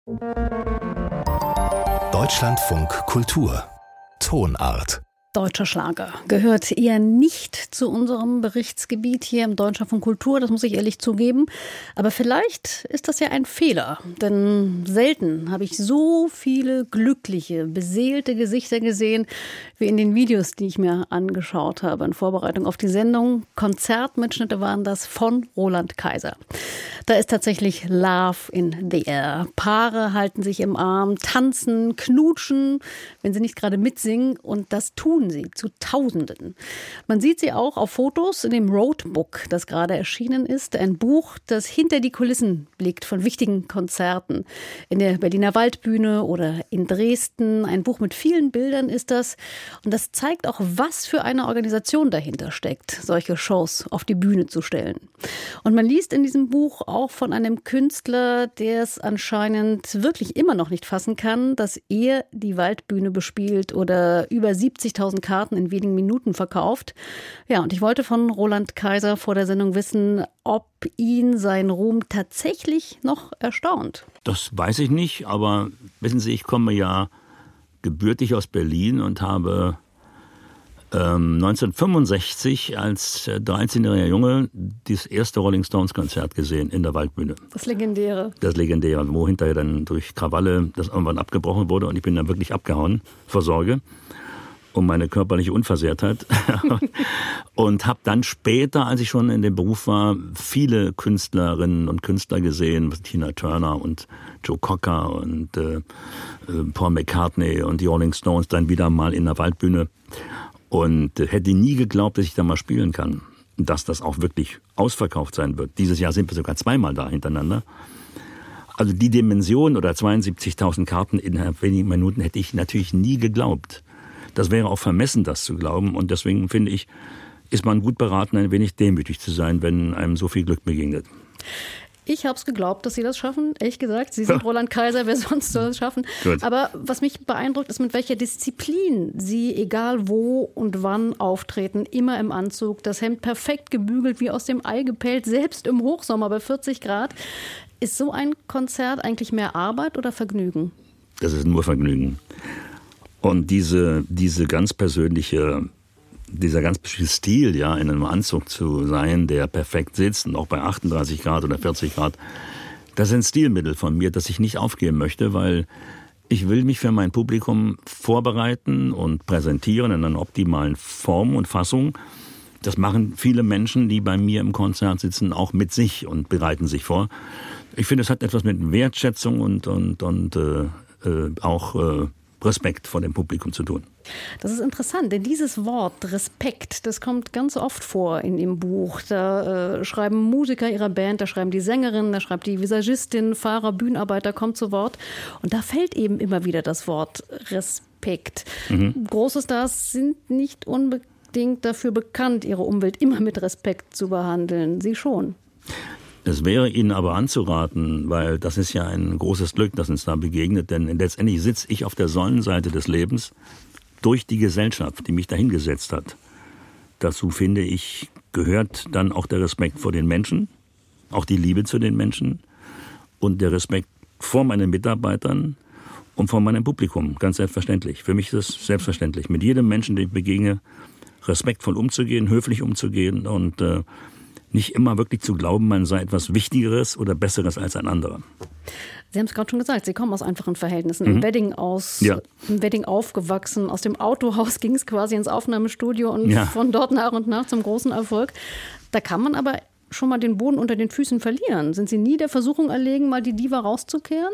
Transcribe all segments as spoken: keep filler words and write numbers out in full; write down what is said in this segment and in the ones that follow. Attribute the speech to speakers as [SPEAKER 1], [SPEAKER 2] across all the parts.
[SPEAKER 1] Deutschlandfunk Kultur Tonart.
[SPEAKER 2] Deutscher Schlager gehört eher nicht zu unserem Berichtsgebiet hier im Deutschlandfunk Kultur, das muss ich ehrlich zugeben. Aber vielleicht ist das ja ein Fehler, denn selten habe ich so viele glückliche, beseelte Gesichter gesehen, wie in den Videos, die ich mir angeschaut habe in Vorbereitung auf die Sendung. Konzertmitschnitte waren das von Roland Kaiser. Da ist tatsächlich Love in the Air. Paare halten sich im Arm, tanzen, knutschen, wenn sie nicht gerade mitsingen, und das tun sie zu Tausenden. Man sieht sie auch auf Fotos in dem Roadbook, das gerade erschienen ist. Ein Buch, das hinter die Kulissen blickt von wichtigen Konzerten. In der Berliner Waldbühne oder in Dresden. Ein Buch mit vielen Bildern ist das. Und das zeigt auch, was für eine Organisation dahinter steckt, solche Shows auf die Bühne zu stellen. Und man liest in diesem Buch auch von einem Künstler, der es anscheinend wirklich immer noch nicht fassen kann, dass er die Waldbühne bespielt oder über siebzigtausend Karten in wenigen Minuten verkauft. Ja, und ich wollte von Roland Kaiser vor der Sendung wissen, ob ihn sein Ruhm tatsächlich noch erstaunt.
[SPEAKER 3] Das weiß ich nicht, aber wissen Sie, ich komme ja gebürtig aus Berlin und habe ähm, neunzehnhundertfünfundsechzig als dreizehnjähriger Junge das erste Rolling Stones Konzert gesehen in der Waldbühne.
[SPEAKER 2] Das Legendäre. Das
[SPEAKER 3] Legendäre, wo hinterher dann durch Krawalle das irgendwann abgebrochen wurde und ich bin dann wirklich abgehauen vor Sorge um meine körperliche Unversehrtheit und habe dann später, als ich schon in dem Beruf war, viele Künstlerinnen und Künstler gesehen, Tina Turner und Joe Cocker und äh, Paul McCartney und die Rolling Stones, dann wieder mal in der Waldbühne und äh, hätte nie geglaubt, dass ich da mal spielen kann, dass das auch wirklich ausverkauft sein wird. Dieses Jahr sind wir sogar zweimal da hintereinander. Also die Dimension oder zweiundsiebzigtausend Karten in wenigen Minuten hätte ich natürlich nie geglaubt. Das wäre auch vermessen, das zu glauben. Und deswegen finde ich, ist man gut beraten, ein wenig demütig zu sein, wenn einem so viel Glück begegnet.
[SPEAKER 2] Ich habe es geglaubt, dass Sie das schaffen, ehrlich gesagt. Sie sind ja. Roland Kaiser, wer sonst soll es schaffen? Gut. Aber was mich beeindruckt, ist, mit welcher Disziplin Sie, egal wo und wann auftreten, immer im Anzug, das Hemd perfekt gebügelt, wie aus dem Ei gepellt, selbst im Hochsommer bei vierzig Grad. Ist so ein Konzert eigentlich mehr Arbeit oder Vergnügen?
[SPEAKER 3] Das ist nur Vergnügen. Und diese, diese ganz persönliche, dieser ganz bestimmte Stil, ja, in einem Anzug zu sein, der perfekt sitzt und auch bei achtunddreißig Grad oder vierzig Grad, das ist ein Stilmittel von mir, das ich nicht aufgeben möchte, weil ich will mich für mein Publikum vorbereiten und präsentieren in einer optimalen Form und Fassung. Das machen viele Menschen, die bei mir im Konzert sitzen, auch mit sich und bereiten sich vor. Ich finde, es hat etwas mit Wertschätzung und, und, und äh, äh, auch äh, Respekt vor dem Publikum zu tun.
[SPEAKER 2] Das ist interessant, denn dieses Wort Respekt, das kommt ganz oft vor in dem Buch. Da äh, schreiben Musiker ihrer Band, da schreiben die Sängerinnen, da schreibt die Visagistin, Fahrer, Bühnenarbeiter, kommt zu Wort. Und da fällt eben immer wieder das Wort Respekt. Mhm. Große Stars sind nicht unbedingt dafür bekannt, ihre Umwelt immer mit Respekt zu behandeln. Sie schon.
[SPEAKER 3] Es wäre Ihnen aber anzuraten, weil das ist ja ein großes Glück, das uns da begegnet, denn letztendlich sitze ich auf der Sonnenseite des Lebens durch die Gesellschaft, die mich dahingesetzt hat. Dazu, finde ich, gehört dann auch der Respekt vor den Menschen, auch die Liebe zu den Menschen und der Respekt vor meinen Mitarbeitern und vor meinem Publikum, ganz selbstverständlich. Für mich ist es selbstverständlich, mit jedem Menschen, den ich begegne, respektvoll umzugehen, höflich umzugehen und äh, nicht immer wirklich zu glauben, man sei etwas Wichtigeres oder Besseres als ein anderer.
[SPEAKER 2] Sie haben es gerade schon gesagt, Sie kommen aus einfachen Verhältnissen, mhm. im Wedding aus,
[SPEAKER 3] ja.
[SPEAKER 2] im Wedding aufgewachsen. Aus dem Autohaus ging es quasi ins Aufnahmestudio und ja. von dort nach und nach zum großen Erfolg. Da kann man aber schon mal den Boden unter den Füßen verlieren. Sind Sie nie der Versuchung erlegen, mal die Diva rauszukehren?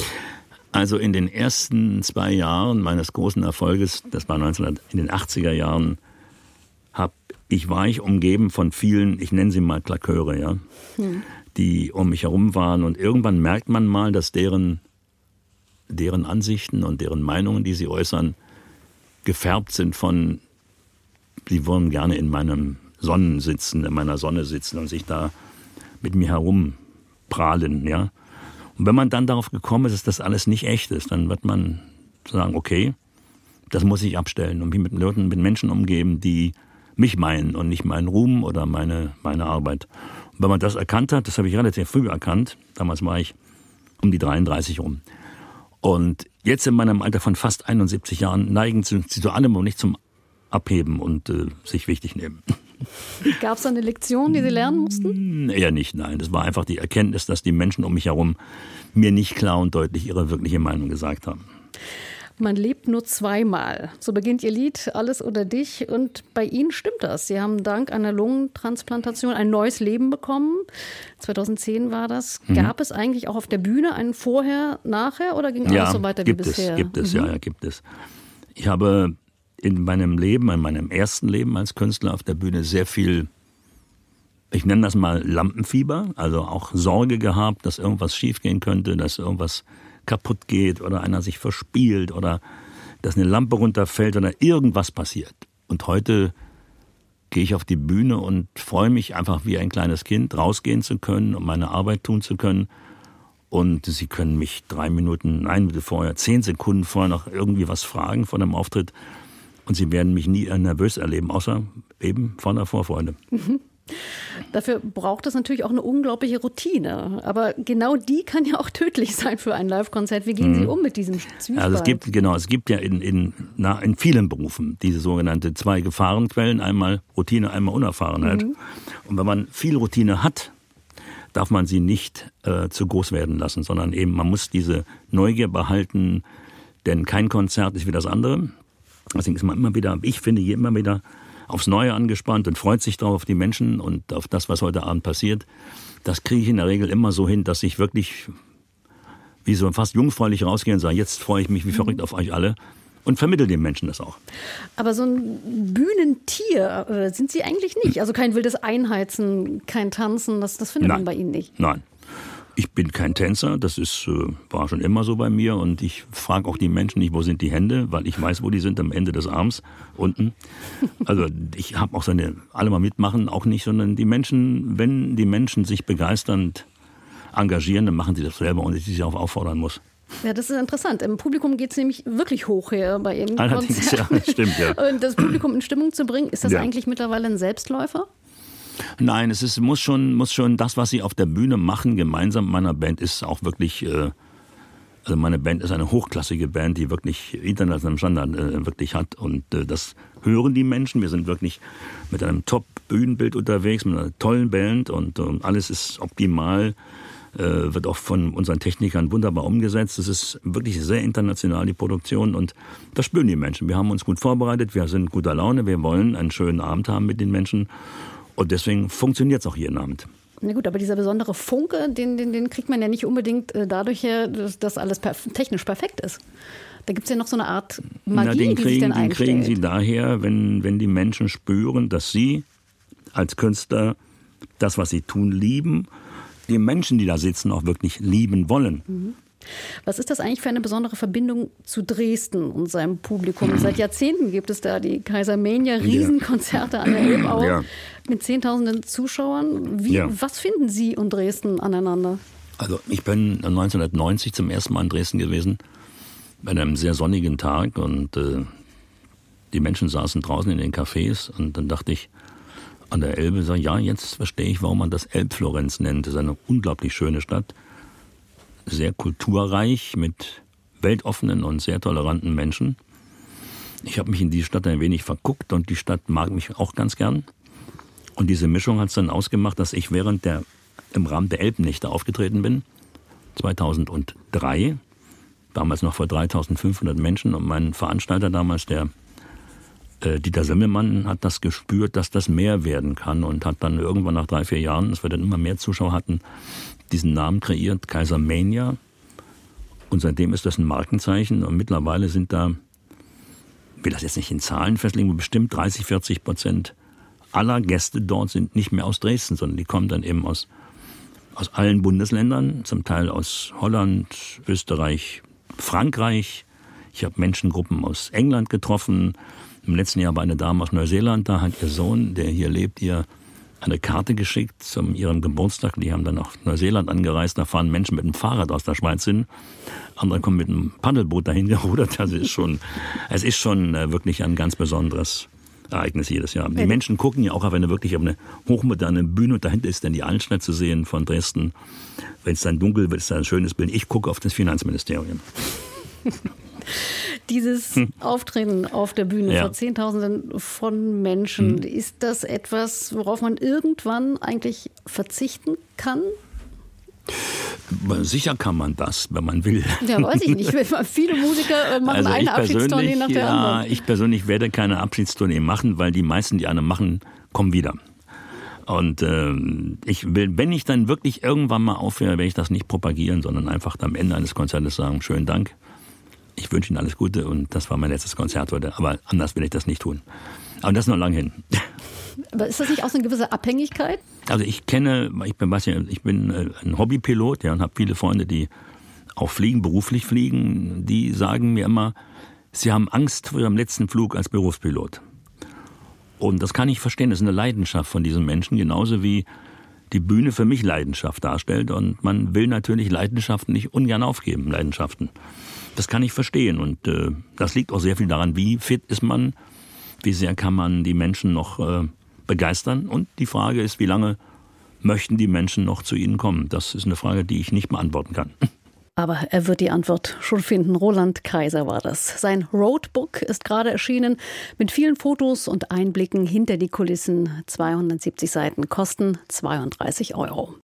[SPEAKER 3] Also in den ersten zwei Jahren meines großen Erfolges, das war neunzehnhundert in den achtziger Jahren, hab Ich war ich umgeben von vielen, ich nenne sie mal Klaköre, ja, hm. die um mich herum waren. Und irgendwann merkt man mal, dass deren, deren Ansichten und deren Meinungen, die sie äußern, gefärbt sind von, sie wollen gerne in meinem Sonnen sitzen, in meiner Sonne sitzen und sich da mit mir herumprahlen, ja. Und wenn man dann darauf gekommen ist, dass das alles nicht echt ist, dann wird man sagen, okay, das muss ich abstellen und mich mit Leuten, mit Menschen umgeben, die mich meinen und nicht meinen Ruhm oder meine, meine Arbeit. Und wenn man das erkannt hat, das habe ich relativ früh erkannt, damals war ich um die dreiunddreißig rum. Und jetzt in meinem Alter von fast einundsiebzig Jahren neigen sie zu allem und nicht zum Abheben und äh, sich wichtig nehmen.
[SPEAKER 2] Gab es eine Lektion, die Sie lernen mussten?
[SPEAKER 3] Eher nicht, nein. Das war einfach die Erkenntnis, dass die Menschen um mich herum mir nicht klar und deutlich ihre wirkliche Meinung gesagt haben.
[SPEAKER 2] Man lebt nur zweimal. So beginnt Ihr Lied Alles oder dich. Und bei Ihnen stimmt das. Sie haben dank einer Lungentransplantation ein neues Leben bekommen. zweitausendzehn war das. Mhm. Gab es eigentlich auch auf der Bühne einen Vorher, Nachher oder ging alles
[SPEAKER 3] ja,
[SPEAKER 2] so weiter
[SPEAKER 3] gibt
[SPEAKER 2] wie bisher?
[SPEAKER 3] Es, gibt es,
[SPEAKER 2] mhm.
[SPEAKER 3] ja, ja, gibt es. Ich habe in meinem Leben, in meinem ersten Leben als Künstler auf der Bühne sehr viel, ich nenne das mal Lampenfieber, also auch Sorge gehabt, dass irgendwas schiefgehen könnte, dass irgendwas kaputt geht oder einer sich verspielt oder dass eine Lampe runterfällt oder irgendwas passiert. Und heute gehe ich auf die Bühne und freue mich einfach wie ein kleines Kind, rausgehen zu können und meine Arbeit tun zu können. Und Sie können mich drei Minuten, eine Minute vorher, zehn Sekunden vorher noch irgendwie was fragen vor dem Auftritt. Und Sie werden mich nie nervös erleben, außer eben von der Vorfreude.
[SPEAKER 2] Mhm. Dafür braucht es natürlich auch eine unglaubliche Routine. Aber genau die kann ja auch tödlich sein für ein Live-Konzert. Wie gehen Sie um mit diesem Zwiespalt?
[SPEAKER 3] Also es gibt, genau, es gibt ja in, in, na, in vielen Berufen diese sogenannte zwei Gefahrenquellen. Einmal Routine, einmal Unerfahrenheit. Mhm. Und wenn man viel Routine hat, darf man sie nicht äh, zu groß werden lassen, sondern eben man muss diese Neugier behalten, denn kein Konzert ist wie das andere. Deswegen ist man immer wieder, ich finde, hier immer wieder aufs Neue angespannt und freut sich drauf auf die Menschen und auf das, was heute Abend passiert. Das kriege ich in der Regel immer so hin, dass ich wirklich wie so fast jungfräulich rausgehe und sage, jetzt freue ich mich wie verrückt auf euch alle und vermittle den Menschen das auch.
[SPEAKER 2] Aber so ein Bühnentier äh, sind Sie eigentlich nicht? Also kein wildes Einheizen, kein Tanzen, das, das findet
[SPEAKER 3] Nein.
[SPEAKER 2] man bei Ihnen nicht?
[SPEAKER 3] Nein. Ich bin kein Tänzer, das ist, äh, war schon immer so bei mir und ich frage auch die Menschen nicht, wo sind die Hände, weil ich weiß, wo die sind, am Ende des Arms, unten. Also ich habe auch so eine, alle mal mitmachen, auch nicht, sondern die Menschen, wenn die Menschen sich begeisternd engagieren, dann machen sie das selber und ich sie auch auffordern muss.
[SPEAKER 2] Ja, das ist interessant. Im Publikum geht es nämlich wirklich hoch her bei Ihren
[SPEAKER 3] Allerdings,
[SPEAKER 2] Konzerten.
[SPEAKER 3] ja, stimmt, ja.
[SPEAKER 2] Und das Publikum in Stimmung zu bringen, ist das
[SPEAKER 3] ja.
[SPEAKER 2] eigentlich mittlerweile ein Selbstläufer?
[SPEAKER 3] Nein, es ist, muss schon, muss schon das, was sie auf der Bühne machen, gemeinsam mit meiner Band, ist auch wirklich, äh, also meine Band ist eine hochklassige Band, die wirklich internationalen Standard äh, wirklich hat und äh, das hören die Menschen. Wir sind wirklich mit einem Top-Bühnenbild unterwegs, mit einer tollen Band und äh, alles ist optimal, äh, wird auch von unseren Technikern wunderbar umgesetzt. Es ist wirklich sehr international, die Produktion und das spüren die Menschen. Wir haben uns gut vorbereitet, wir sind guter Laune, wir wollen einen schönen Abend haben mit den Menschen. Und deswegen funktioniert es auch jeden Abend.
[SPEAKER 2] Na gut, aber dieser besondere Funke, den, den, den kriegt man ja nicht unbedingt dadurch her, dass das alles perf- technisch perfekt ist. Da gibt es ja noch so eine Art Magie,
[SPEAKER 3] Na, den
[SPEAKER 2] die
[SPEAKER 3] kriegen,
[SPEAKER 2] sich dann
[SPEAKER 3] den
[SPEAKER 2] einstellt.
[SPEAKER 3] kriegen sie daher, wenn, wenn die Menschen spüren, dass sie als Künstler das, was sie tun, lieben, die Menschen, die da sitzen, auch wirklich lieben wollen.
[SPEAKER 2] Mhm. Was ist das eigentlich für eine besondere Verbindung zu Dresden und seinem Publikum? Seit Jahrzehnten gibt es da die Kaisermania-Riesenkonzerte an der Elbau
[SPEAKER 3] ja.
[SPEAKER 2] mit Zehntausenden Zuschauern. Wie,
[SPEAKER 3] ja.
[SPEAKER 2] Was finden Sie und Dresden aneinander?
[SPEAKER 3] Also ich bin neunzehnhundertneunzig zum ersten Mal in Dresden gewesen, bei einem sehr sonnigen Tag und äh, die Menschen saßen draußen in den Cafés und dann dachte ich an der Elbe, sag, ja, jetzt verstehe ich, warum man das Elbflorenz nennt. Das ist eine unglaublich schöne Stadt. Sehr kulturreich, mit weltoffenen und sehr toleranten Menschen. Ich habe mich in die Stadt ein wenig verguckt und die Stadt mag mich auch ganz gern. Und diese Mischung hat es dann ausgemacht, dass ich während der, im Rahmen der Elbnächte aufgetreten bin, zweitausenddrei, damals noch vor dreitausendfünfhundert Menschen und mein Veranstalter damals, der äh, Dieter Semmelmann, hat das gespürt, dass das mehr werden kann und hat dann irgendwann nach drei, vier Jahren, als wir dann immer mehr Zuschauer hatten, diesen Namen kreiert, Kaisermania. Und seitdem ist das ein Markenzeichen. Und mittlerweile sind da, ich will das jetzt nicht in Zahlen festlegen, bestimmt dreißig, vierzig Prozent aller Gäste dort sind nicht mehr aus Dresden, sondern die kommen dann eben aus, aus allen Bundesländern, zum Teil aus Holland, Österreich, Frankreich. Ich habe Menschengruppen aus England getroffen. Im letzten Jahr war eine Dame aus Neuseeland da, hat ihr Sohn, der hier lebt, ihr eine Karte geschickt zu ihrem Geburtstag. Die haben dann nach Neuseeland angereist. Da fahren Menschen mit dem Fahrrad aus der Schweiz hin. Andere kommen mit einem Paddelboot dahin gerudert. Das ist schon, es ist schon wirklich ein ganz besonderes Ereignis jedes Jahr. Die Menschen gucken ja auch auf eine wirklich auf eine hochmoderne Bühne und dahinter ist dann die Altstadt zu sehen von Dresden. Wenn es dann dunkel wird, ist dann ein schönes Bild. Ich gucke auf das Finanzministerium.
[SPEAKER 2] Dieses hm. Auftreten auf der Bühne ja. vor Zehntausenden von Menschen, hm. ist das etwas, worauf man irgendwann eigentlich verzichten kann?
[SPEAKER 3] Sicher kann man das, wenn man will.
[SPEAKER 2] Ja, weiß ich nicht. Viele Musiker machen
[SPEAKER 3] also
[SPEAKER 2] eine Abschiedstournee nach der
[SPEAKER 3] ja,
[SPEAKER 2] anderen.
[SPEAKER 3] Ich persönlich werde keine Abschiedstournee machen, weil die meisten, die eine machen, kommen wieder. Und äh, ich will, wenn ich dann wirklich irgendwann mal aufhöre, werde ich das nicht propagieren, sondern einfach am Ende eines Konzertes sagen, schönen Dank, ich wünsche Ihnen alles Gute und das war mein letztes Konzert heute. Aber anders will ich das nicht tun. Aber das ist noch lang hin.
[SPEAKER 2] Aber ist das nicht auch so eine gewisse Abhängigkeit?
[SPEAKER 3] Also ich kenne, ich bin, ich bin ein Hobbypilot, ja, und habe viele Freunde, die auch fliegen, beruflich fliegen. Die sagen mir immer, sie haben Angst vor ihrem letzten Flug als Berufspilot. Und das kann ich verstehen, das ist eine Leidenschaft von diesen Menschen, genauso wie die Bühne für mich Leidenschaft darstellt. Und man will natürlich Leidenschaften nicht ungern aufgeben, Leidenschaften. Das kann ich verstehen und äh, das liegt auch sehr viel daran, wie fit ist man, wie sehr kann man die Menschen noch äh, begeistern. Und die Frage ist, wie lange möchten die Menschen noch zu ihnen kommen? Das ist eine Frage, die ich nicht beantworten kann.
[SPEAKER 2] Aber er wird die Antwort schon finden. Roland Kaiser war das. Sein Roadbook ist gerade erschienen mit vielen Fotos und Einblicken hinter die Kulissen. zweihundertsiebzig Seiten, kosten zweiunddreißig Euro.